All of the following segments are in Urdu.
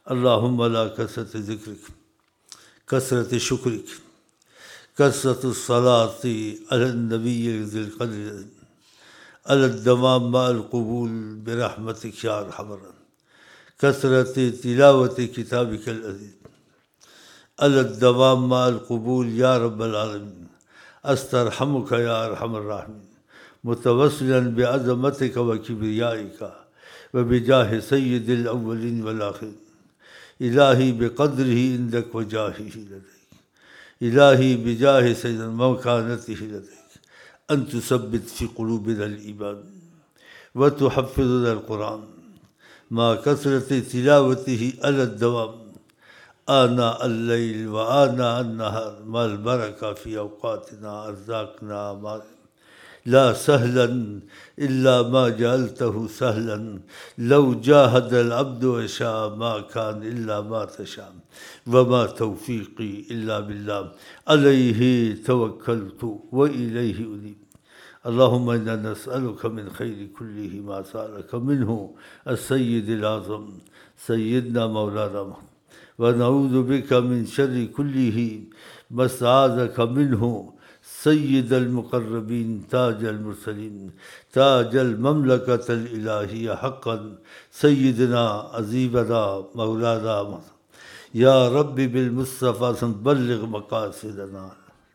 اللهم لا كثرة ذكرك كثرة شكرك كثرة الصلاة على النبي ذي القدر على الدوام مع القبول برحمتك يا أرحم الراحمين كثرة تلاوة كتابك العزيز على الدوام مع القبول يا رب العالمين أسترحمك يا أرحم الراحمين متوسلا بعظمتك وكبريائك وبجاه سيد الأولين والآخرين إلهي بقدره عندك وجاهه لديك إلهي بجاه سيد مكانته لديك أن تثبت في قلوبنا الإيمان وتحفظنا القرآن مع كثرة تلاوته على الدوام آناء الليل وآناء النهار مع البركة في أوقاتنا أرزاقنا لا سهلا إلا ما جعلته سهلا لو جاهد العبد وشاء ما كان إلا ما تشاء وما توفيقي إلا بالله عليه توكلت وإليه أنيب اللهم إنا نسألك من خير كله ما سألك منه السيد الأعظم سيدنا مولانا محمد ونعوذ بك من شر كله ما استعاذك منه سيد المقربين تاج المرسلين تاج المملكة الإلهية حقا سيدنا عزيزنا مولانا محمد يا رب بالمصطفى بلغ مقاصدنا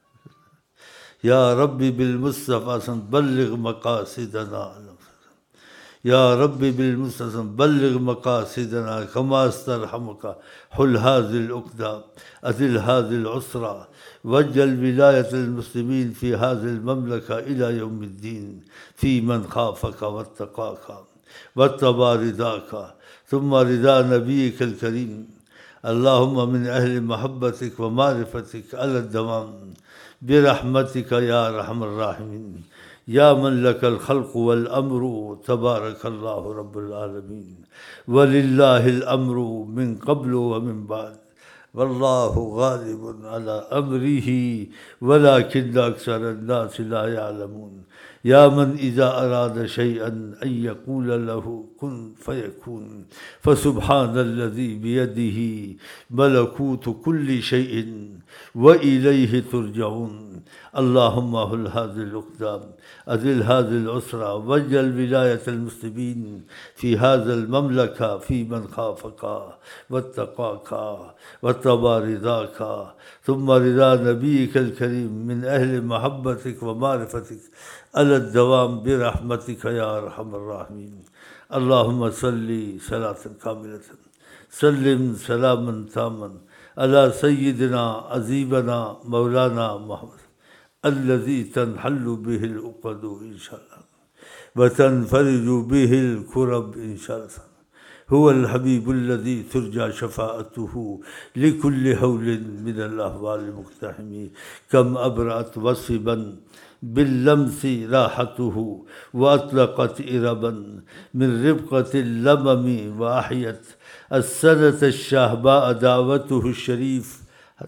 يا رب بالمصطفى بلغ مقاصدنا يا رب بالمصطفى بلغ مقاصدنا كما استرحمك حل هذه العقدة أذل هذه العسرة واجعل ولاية المسلمين في هذه المملكة إلى يوم الدين في من خافك واتقاك واتبع رضاك ثم رضا نبيك الكريم اللهم من أهل محبتك ومعرفتك على الدوام برحمتك يا أرحم الراحمين يا من لك الخلق والأمر تبارك الله رب العالمين ولله الأمر من قبل ومن بعد والله غالب على أمره ولكن أكثر الناس لا يعلمون يا من إذا أراد شيئا أن يقول له كن فيكون فسبحان الذي بيده ملكوت كل شيء وإليه ترجعون اللهم هل هذه الأقدام أذل هذه الأسرة واجعل ولاية المسلمين في هذا المملكة في من خافك واتقاك واتبع رضاك ثم رضا نبيك الكريم من أهل محبتك ومعرفتك على الدوام برحمتك يا أرحم الراحمين اللهم صل صلاة كاملة سلم سلاما تاما على سيدنا عزيزنا مولانا محمد الذي تنحل به العقد إن شاء الله وتنفرج به الكرب إن شاء الله هو الحبيب الذي ترجى شفاعته لكل هول من الأهوال المقتحم كم أبرأت وصبا باللمس راحته وأطلقت إربا من ربقة اللمم وأحيت السنة الشهباء دعوته الشريف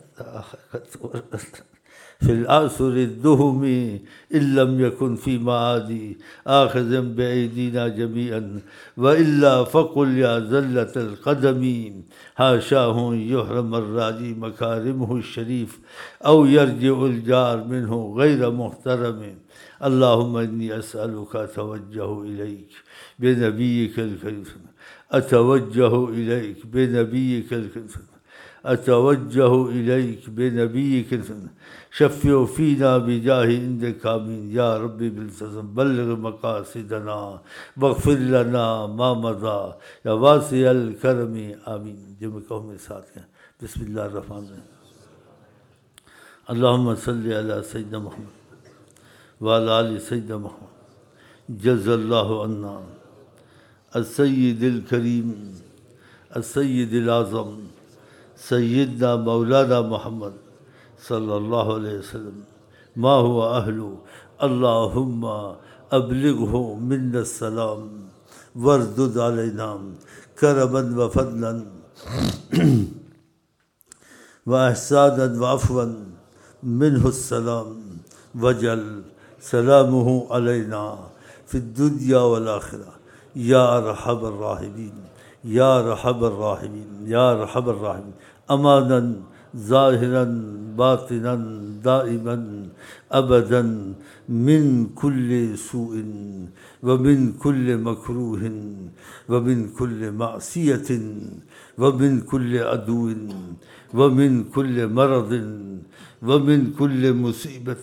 في العصر الدهم إن لم يكن في معادي آخذ بأيدينا جميعا وإلا فقل يا زلة القدم حاشاه يحرم الراجي مكارمه الشريف أو يرجع الجار منه غير محترم اللهم إني أسألك أتوجه إليك بنبيك الكريم أتوجه إليك بنبيك الكريم أتوجه إليك بنبيك الكريم شفع فينا بجاه عندك آمين يا ربي بالتزم بلغ مقاصدنا واغفر لنا ما مضى يا واسع الكرم آمين جمع قوم ساتھ ہیں بسم اللہ الرحمن الرحیم اللهم صل على سيدنا محمد وعلى آل سيدنا محمد جزا الله عنا السيد الكريم السيد الأعظم سيدنا مولانا محمد صلی اللہ علیہ وسلم ما هو أهل اللهم أبلغه منا السلام واردد علينا كرما وفضلا وإحسانا وعفوا منه السلام وجل سلامه علينا في الدنيا والآخرة يا أرحم الراحمين یا ارحم الراحمین یا ارحم الراحمین امانا ظاہرا باطنا دائما ابدا من کل سوء ومن کل مکروہ ومن کل معصیۃ ومن کل عدو ومن کل مرض ومن کل مصیبت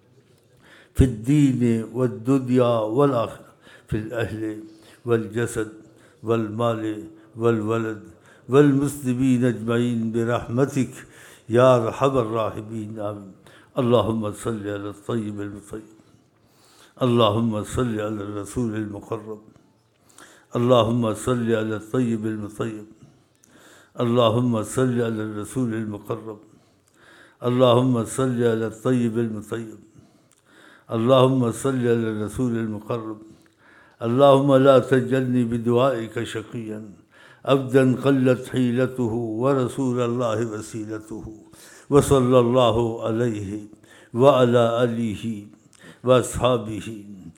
فی الدین والدنیا والآخرہ فی الاہل والجسد والمال والولد والمسلمین اجمعین برحمتک یا ارحم الراحمین آمین. اللہم صلی علی الطیب المطہر اللہم صلی علی الرسول المقرب اللہم صلی علی الطیب المطہر اللہم صلی علی الرسول المقرب اللہم صلی علی الطیب المطہر اللہم صلی علی الرسول المقرب اللہم لا تجعلنی بدعائک شقیا عبدا قلت حیلته ورسول اللہ وسیلته وصلی اللہ علیہ وعلی آلہ واصحابہ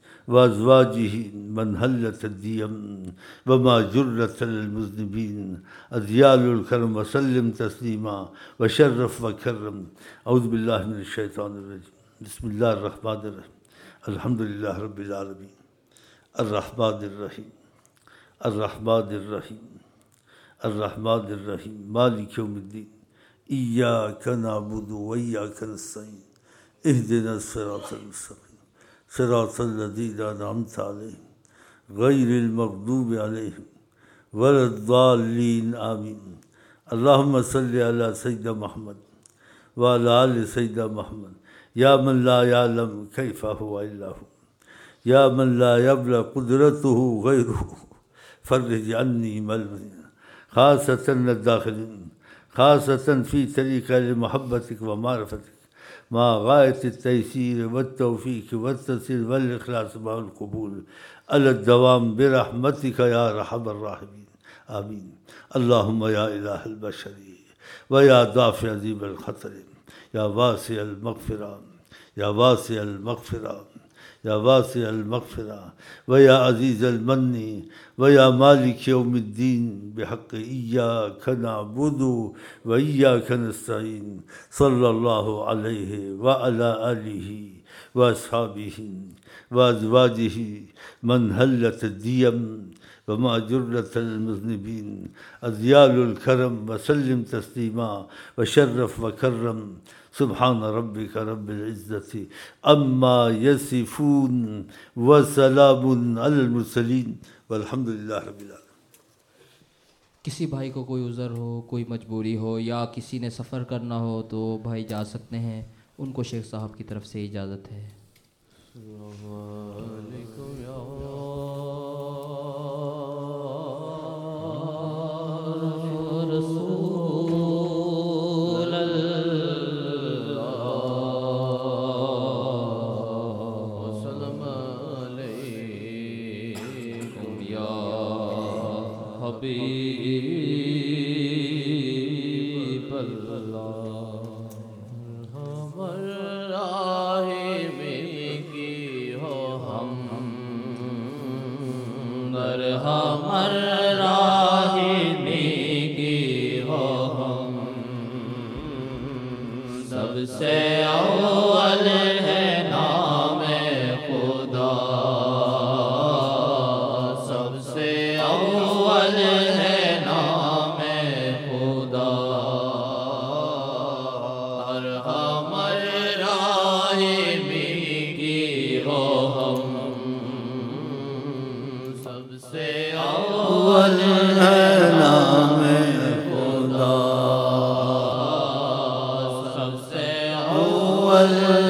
وازواجہ من حلت الدیم وما جرت المذنبین اذیال الکرم وسلم تسلیما وشرف وکرم. اعوذ باللہ من الشیطان الرجیم. بسم اللہ الرحمن الرحیم. الحمد للہ رب العالمین الرحمن الرحیم الرحمن الرحیم الرحمن الرحیم مالک یوم الدین ایاک نعبد و ایاک نستعین اہدنا الصراط المستقیم صراط الذین انعمت علیہم غیر المغضوب علیہم ولا الضالین آمین. اللہم صلی علی سیدنا محمد وعلی آل سیدنا محمد یا من لا یعلم کیف هو الا هو یا من لا یبلغ قدرته غیره فرج عنی ملمنی خاصة للداخلين خاصة في طريق لمحبتك ومعرفتك مع غاية التيسير والتوفيق والتسهيل والإخلاص مع القبول على الدوام برحمتك يا أرحم الراحمين آمين. اللهم يا إله البشر ويا دافع عظيم الخطر يا واسع المغفرة يا واسع المغفرة يا واسع المغفرة ويا عزيز المن ويا مالك يوم الدين بحق إياك نعبد وإياك نستعين صلى الله عليه وعلى آله وأصحابه وأزواجه من هلت الديم وما جرت المذنبين أذيال الكرم وسلم تسليما وشرف وكرم. سبحان ربك رب العزة عما يصفون وسلام على المرسلين والحمد لله رب العالمين. کسی بھائی کو کوئی عذر ہو، کوئی مجبوری ہو یا کسی نے سفر کرنا ہو تو بھائی جا سکتے ہیں. ان کو شیخ صاحب کی طرف سے اجازت ہے. اول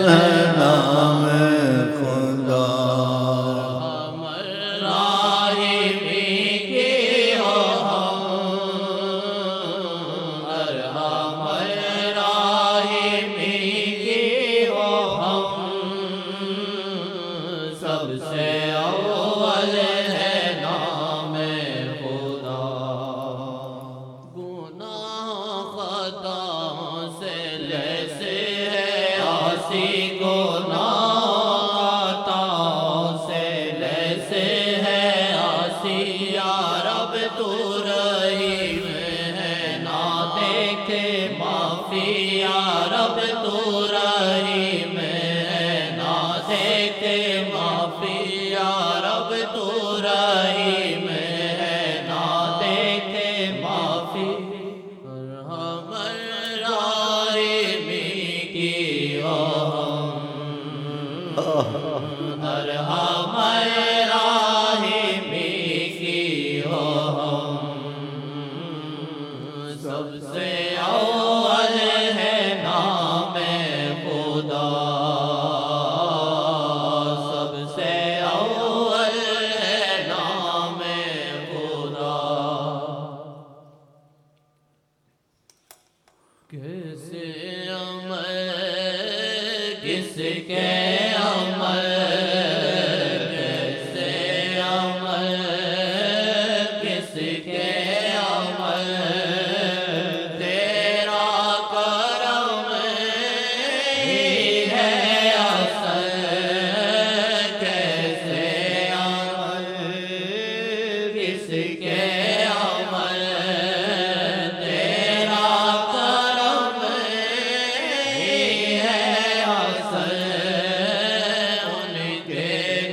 دیکھے معافی یا رب تو رحیم ہے، نہ دیکھے معافی یا رب تو رحیم ہے، نہ دیکھے معافی ارحم الراحمین کی ارحم الراحمین کی سب سے اول ہے نام خدا، سب سے اول ہے نام خدا، کس عمل کس کے عمل کیسے عمل کس کے عمل تیرا کرم ہی ہے اصل، کیسے عمل کس کے عمل تیرا کرم ہی ہے اصل، ان کے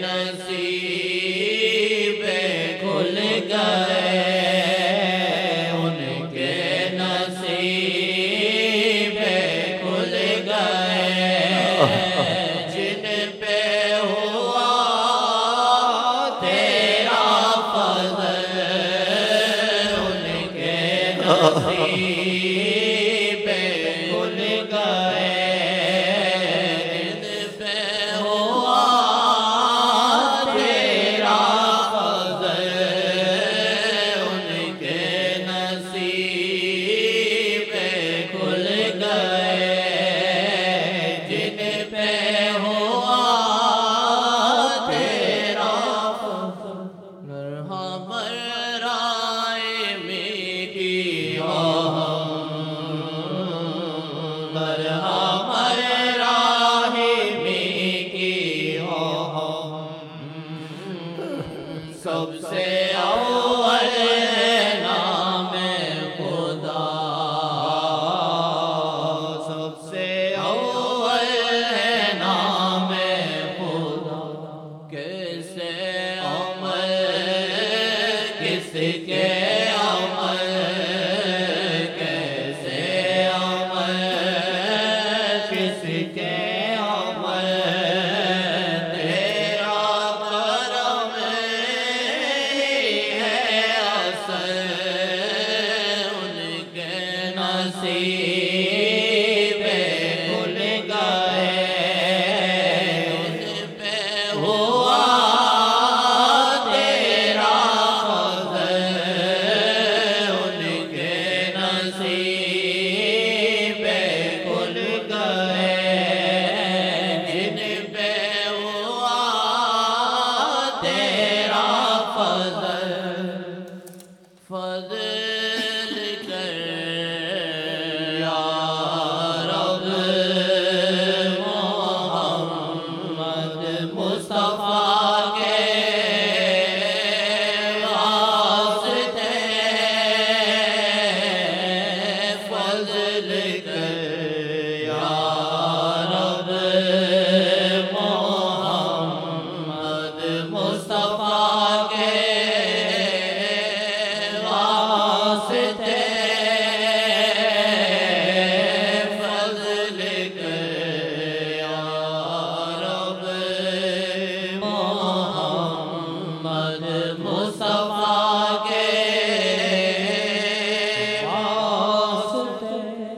نصیب کھل گئے، ان کے نصیب کھل گئے، جن پہ ہوا تیرا فضل، ان کے نصیب کھل گئے، جن پہ ہوا تیرا فضل، ان کے نصیب کھل گئے، جن پہ ہوا تیرا فضل، ارحم الراحمین کی ارحم الراحمین کی سب سے اول ہے نام خدا، سب سے اول ہے نام خدا، کیسے عمل کس کے عمل کیسے عمل کس کے عمل تیرا کرم ہی ہے اصل، ان کے نصیب کھل گئے، ان پہ ہوا تیرا فضل، ان کے نصیب کھل گئے، جن پہ ہوا تیرا فضل، فضل کر یا رب محمد مصطفیٰ کے واسطے، فضل کر یا رب محمد مصطفیٰ کے واسطے، فضل کر یا رب محمد مصطفیٰ کے واسطے،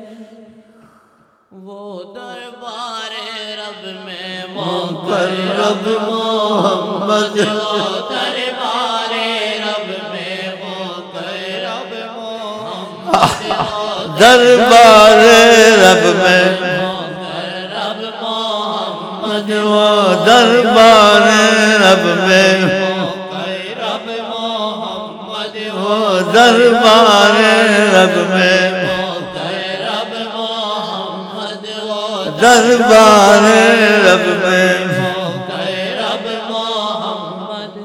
وہ دربار رب میں مقرب محمد وہ دربار رب میں مقرب محمد، دربار رب میں مقرب محمد، وہ دربار رب میں مقرب محمد، وہ دربار رب میں مقرب محمد، دربار رب میں مقرب محمد،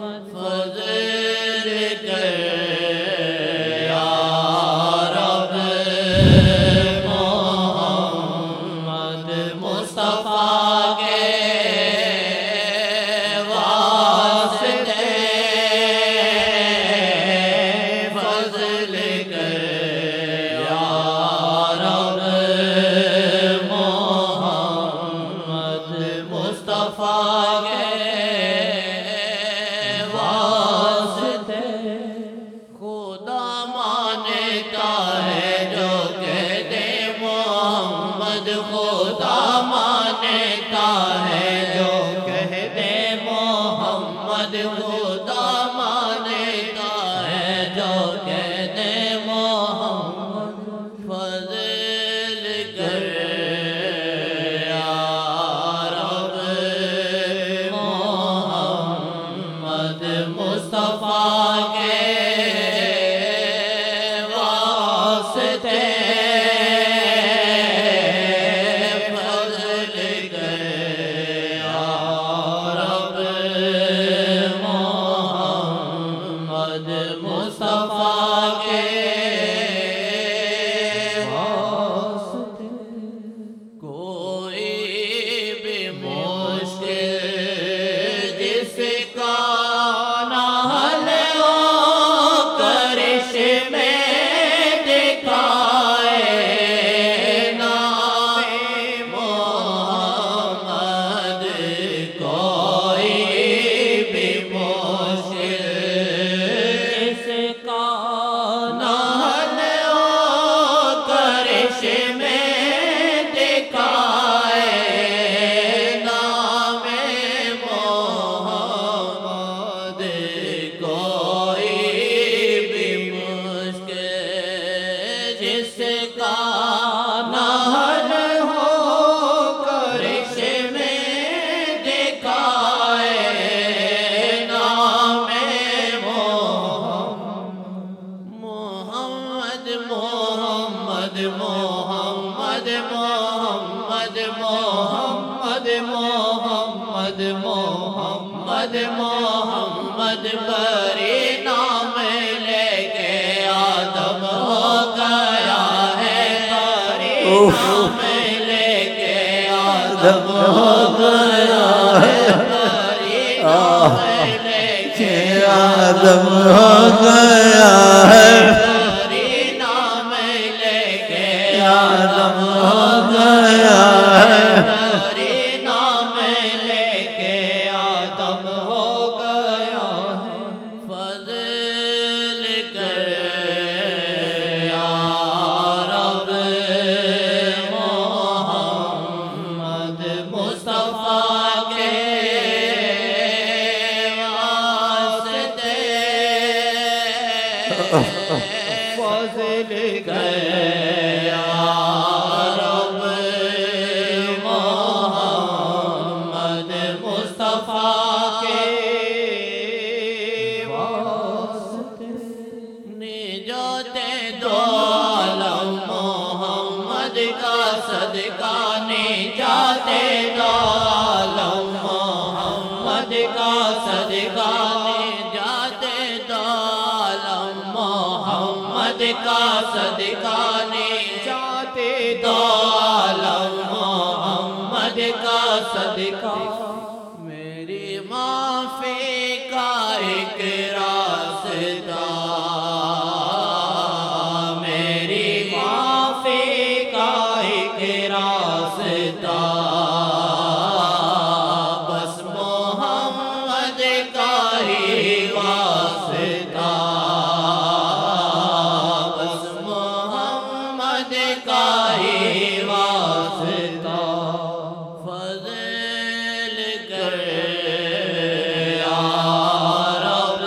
فضل کر یا رب مانتا ہے جو کہہ دے محمد خدا مانتا ہے جو کہہ دے محمد خدا مانتا ہے جو کہہ دے محمد فضل کر یا رب محمد مصطفیٰ کے واسطے فضل کر یا رب محمد مصطفیٰ کے واسطے کوئی بھی مشکل جس کا نہ حل ہو کرش میں دکھائے نام محمد کوئی بھی مشکل جس کا نہ حل ہو کرش میں دکھائے نام محمد کوئی بھی مشکل جس کا نہ حل ہو کرش میں دکھائے نام محمد محمد محمد محمد محمد محمد محمد محمد بری نام لے کے آدم ہو گیا ہے بری نام لے کے آدم ہو گیا ہے بری نام لے کے آدم ہو گیا ہے بری نام لے کے آدم ہو گیا ہے بری نام لے کے آدم ہو گیا ہے فضل کر یا رب محمد مصطفیٰ کے واسطے فضل کر یا رب محمد مصطفیٰ کے واسطے نجات دو عالم محمد کا صدقہ نجات دو عالم محمد کا صدقہ نجات دو عالم محمد کا صدقہ نجات دو عالم محمد کا صدقہ میری معافی کا ایک راستہ میری معافی کا ایک راستہ بس محمد کا ہی واسطہ بس محمد کا ہی واسطہ فضل کر یا رب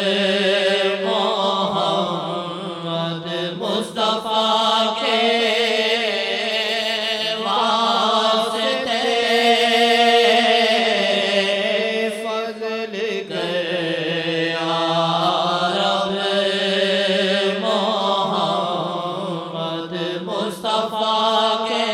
محمد مصطفیٰ کے واسطے فضل کر یا رب محمد مصطفیٰ کے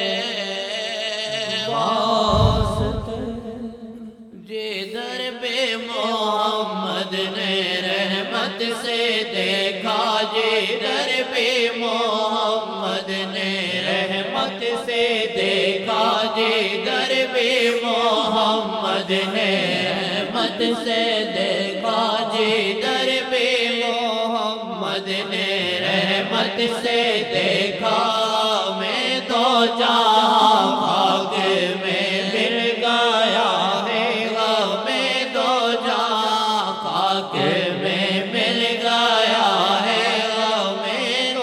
واسطے جدھر پہ محمد نے رحمت سے دیکھا جدھر پہ محمد نے رحمت سے دیکھا جدھر پہ محمد نے رحمت سے دیکھا جدھر پہ محمد نے رحمت سے دیکھا میں تو جہاں خاک میں مل گیا ہے میں تو جہاں خاک میں مل گیا ہے میں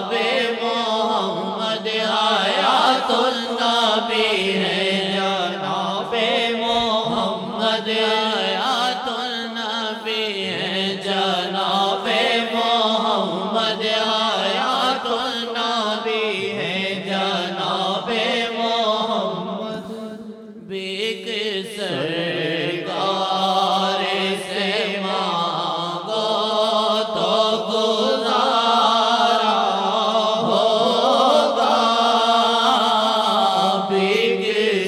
محمد حیات النبی ہے جناب محمد حیات النبی ہے جناب محمد حیات النبی ہے جناب محمد بیک سرکار سے مانگو تو گزارا ہوگا بیک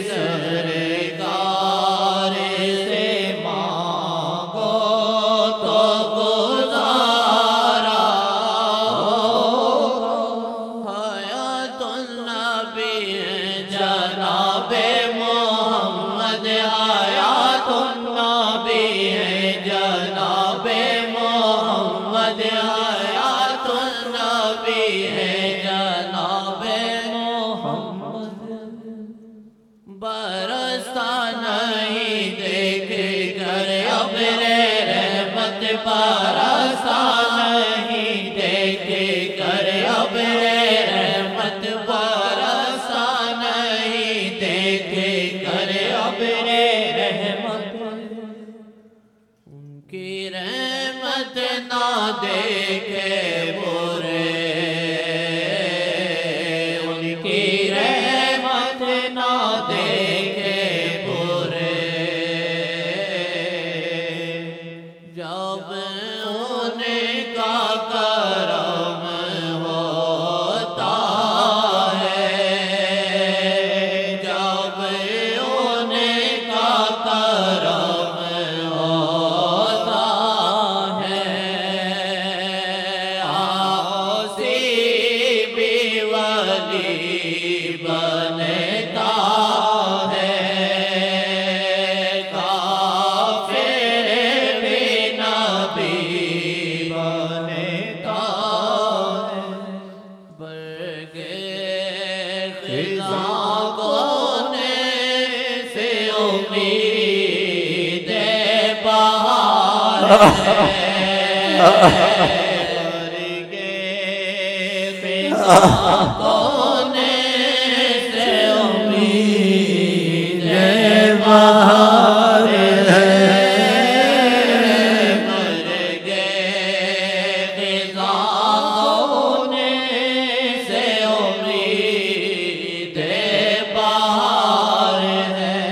سرکار سے مانگو تو گزارا ہوگا حیات النبی ہے جناب محمد حیات النبی ہے جناب محمد حیات النبی ہے جناب محمد برستا نہیں دیکھ کر ابر رحمت برستا نہیں دیکھ کر ابر رحمت برستا نہیں دیکھ کر ابر رحمت ان کی رحمت نہ دیکھے برے ان کی رحمت نہ دیکھے برے جب ان کا کرم ہوتا ہے جب ان کا کرم ہوتا ہے آسی بھی ولی بنتا ہے کافر بھی نبی بنتا ہے برگ خزاں کونے سے امید بہار برگ خزاں کونے سے امید بہار برگ خزاں کونے سے امید بہار ہے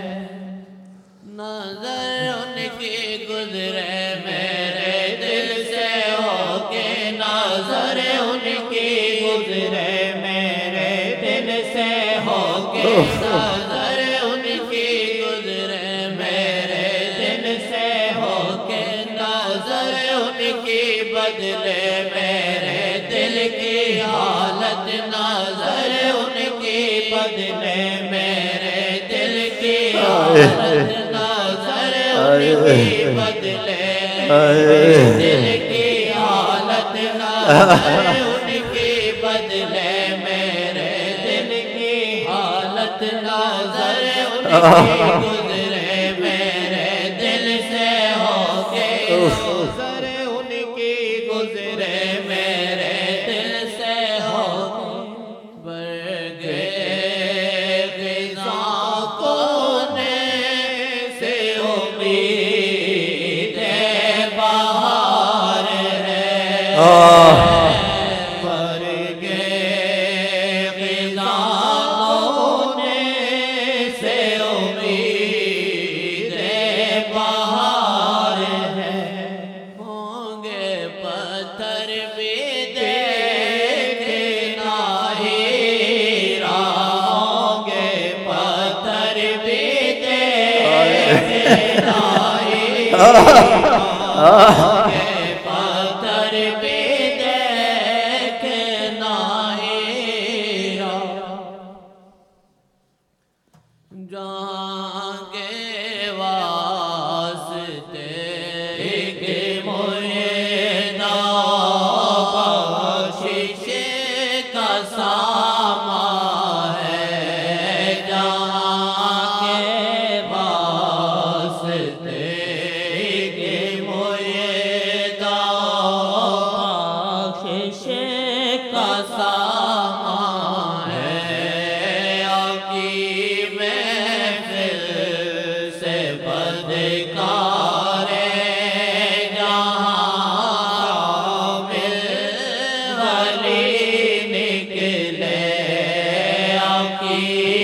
نظر ان کی گزرے میرے دل سے ہو کے نظر ان کی گزرے میرے دل سے ہو کے نظر ان کی گزرے میرے دل سے ہو کے نظر ان کی بدلے میرے دل کی حالت نظر ان کی بدلے میرے دل کی حالت نظر ان کی بدلے میرے دل کی حالت نظر ان کی بدلے میرے دل کی حالت نظر ان کی گزرے میرے دل سے ہو کے نظر ان کی گزرے میرے دل سے ہو برگ خزاں کونے سے امید بہار ہے برگ خزاں کونے سے امید بہار ہے ہوں گے پتھر بھی دیکھنا ہیرا ہوں گے پتھر بھی دیکھنا پتھر بھی دیکھنا ہیرا جہاں کے واسطے ایک مریدہ بخشش کا ساما ہے جہاں کے واسطے ایک مریدہ بخشش کا सामान है, आपकी महफिल से बदकार जहाँ मिल वली निकले, आपकी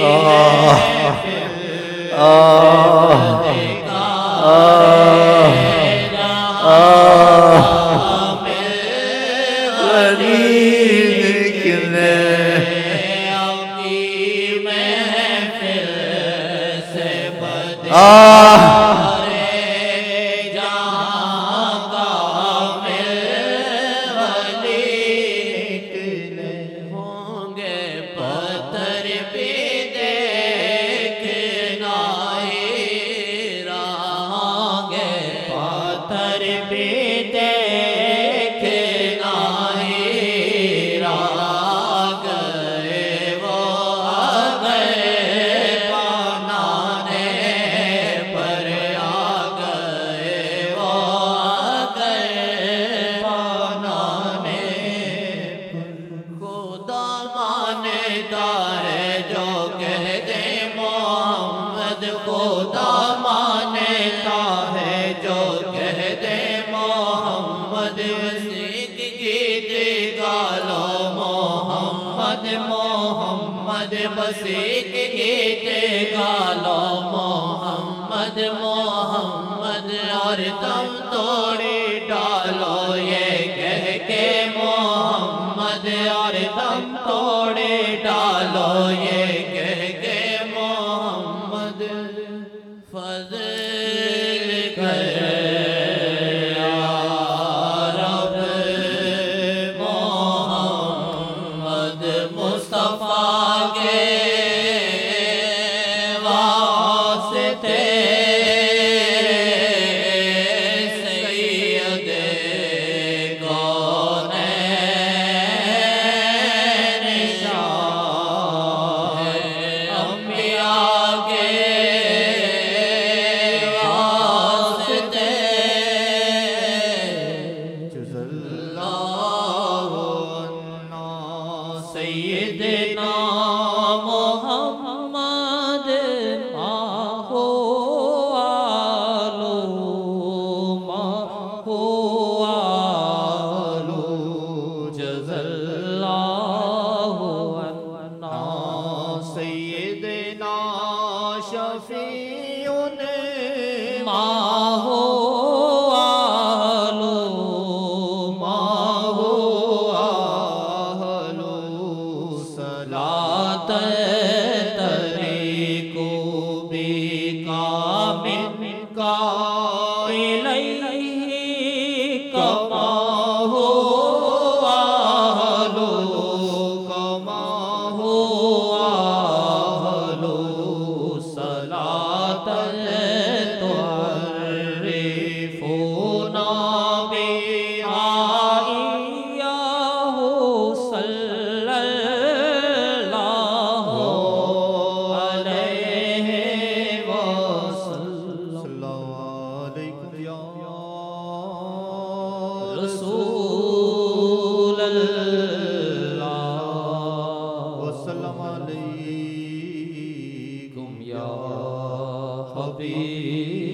बस एक गीत गालो मोहम्मद मोहम्मद और दम तोड़े डालो ये कह के मोहम्मद और दम तोड़े डालो ये कह के मोहम्मद फज़ल कर حبیب